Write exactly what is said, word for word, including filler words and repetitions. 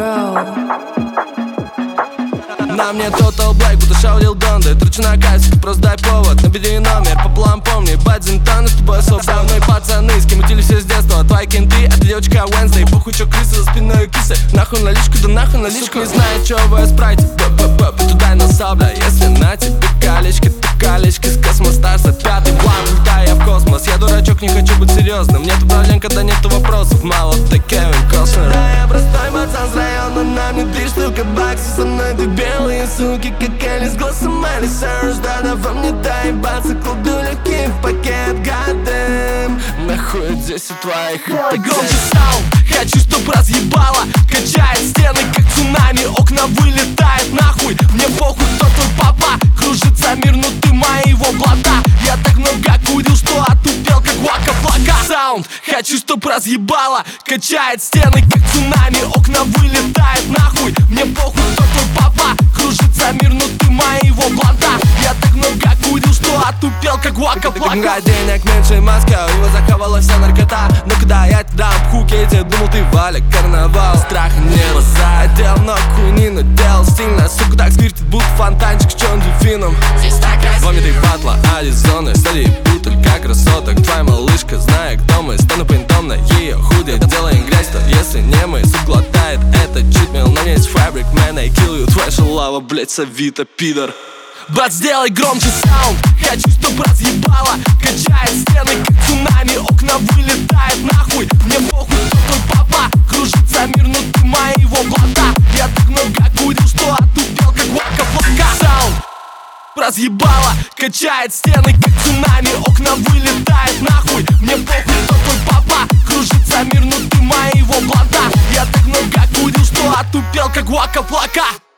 На мне Total Black, будто шаудил Донды. Тручу на кассе, просто дай повод. Набери номер, по план помни. Бадзинтон, с тобой особо. Со мной пацаны, с кем утили все с детства. Твои кенты, это девочка Wednesday. Похуй, чё крысы за спиной кисы. Нахуй наличку, да нахуй наличку. Не знаю, чё вы спрайте. Б-б-б, туда на сабля. Если на тебе колечки, то колечки с Космостарса. Пятый план, летаю я в космос. Я дурачок, не хочу быть серьезным. Нету проблем, когда нету вопросов. Мало ты Кевин Костнер. Да, я простой пацан с района. На мне три штуки баксов. Со мной ты белые суки, как Элис, голосом Майли Сайрус. Да-да, во мне доебаться. Кладу легкий в пакет, goddamn. Нахуй здесь у твоих. Делай громче саунд, хочу, чтоб разъебало. Качает стены, как цунами. Окна вылетает нахуй. Мне похуй, кто твой папа. Кружится мир, ну ты моего блата. Я так много курил, что отупел, как Вака-Флака. Саунд, хочу, чтоб разъебало. Качает стены, как цунами. Окна вылетает нахуй. Мне похуй, кто твой папа. Кружится мир, ну ты моего блата. Я так много курил, что отупел, как Вака-Флака. Денег меньше Москва, его захавала вся наркота. Но когда я тебя дам в Пхукете, думал ты Валя карнавал. Страха не спасает, делал много хуйни, но делал стильно. Сука, так сквиртит, будто фонтанчик с черным дельфином. Во мне ты батла, Аризона, стали бутыль, как красоток. Твоя малышка, знаю, кто мы. Стану принтом на ее худе, делаем грязь, то если не мы. Сук глотает, это читмил, но не есть фабрик, man, I kill you. Твоя шалава, блять, совита, пидор. Бат, сделай громче саунд, хочу, чтоб разъебало. Качает стены, как цунами. Окна вылетает нахуй. Мне похуй, кто твой папа. Кружится мир, ну ты моего блата. Я так много курил, что отупел, как Вака-Флака. Саунд, разъебало. Качает стены, как цунами. Окна вылетает нахуй. Мне похуй, кто твой папа. Кружится мир, ну ты моего блата. Я так много курил, что отупел, как Вака-Флака.